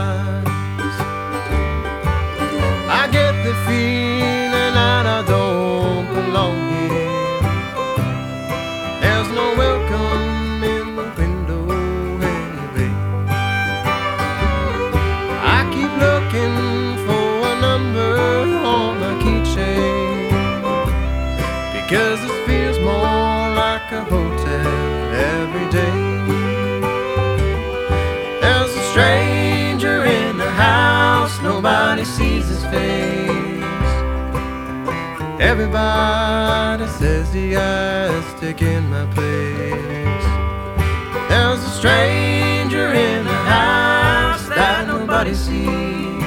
eyes. I get the feeling that I don't belong here. There's no welcome in the window anyway. I keep looking for a number on my keychain, because this feels more like a hotel every day. There's a stranger in the house, nobody sees his face. Everybody says he has taken my place. There's a stranger in the house that nobody sees.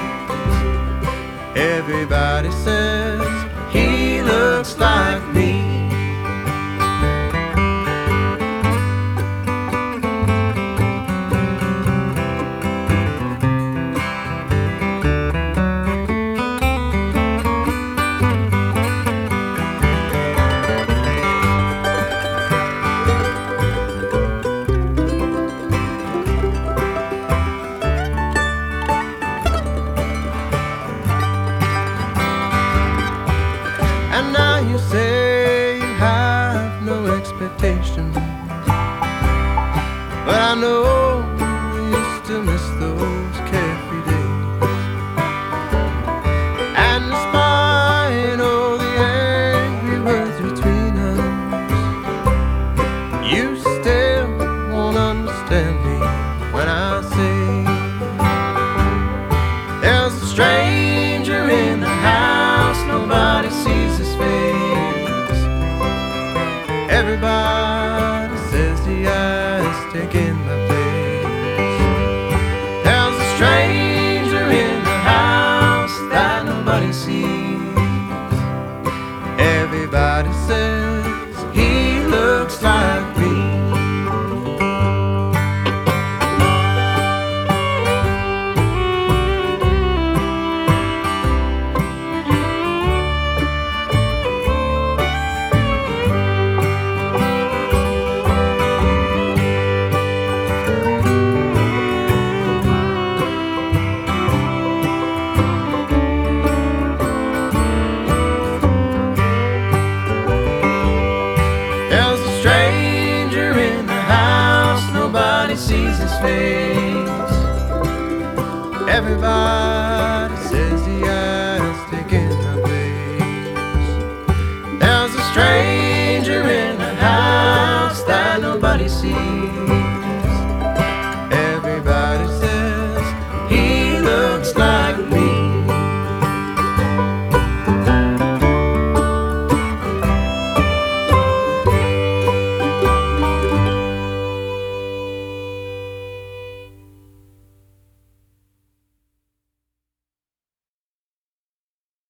Everybody says he looks like me. And now you say you have no expectations, but I know you used to miss those carefree days. And despite all the angry words between us, you still won't understand me when I say there's a stranger in the house, nobody sees his face. Everybody says he has taken my place. There's a stranger in the house that nobody sees. Everybody says he looks like me. There's a stranger in the house, nobody sees his face.